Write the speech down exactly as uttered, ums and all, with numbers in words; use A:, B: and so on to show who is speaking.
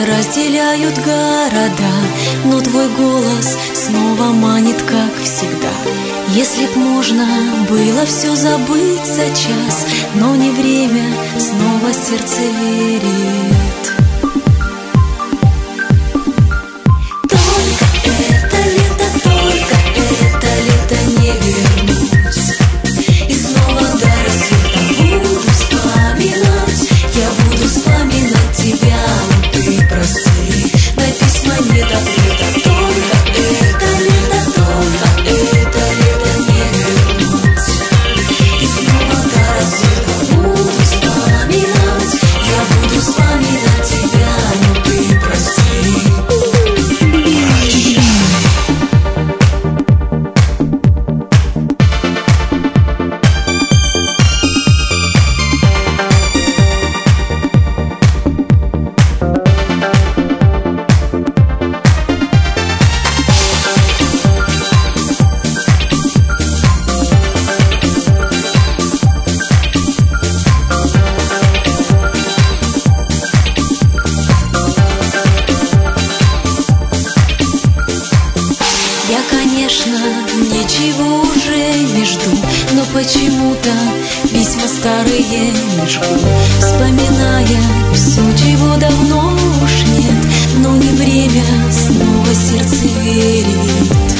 A: разделяют города, но твой голос снова манит, как всегда. Если б можно было все забыть за час, но не время, снова сердце верит. Я, конечно, ничего уже не жду, но почему-то письма старые не жгу, вспоминая все, чего давно уж нет. Но не время, снова сердце верит.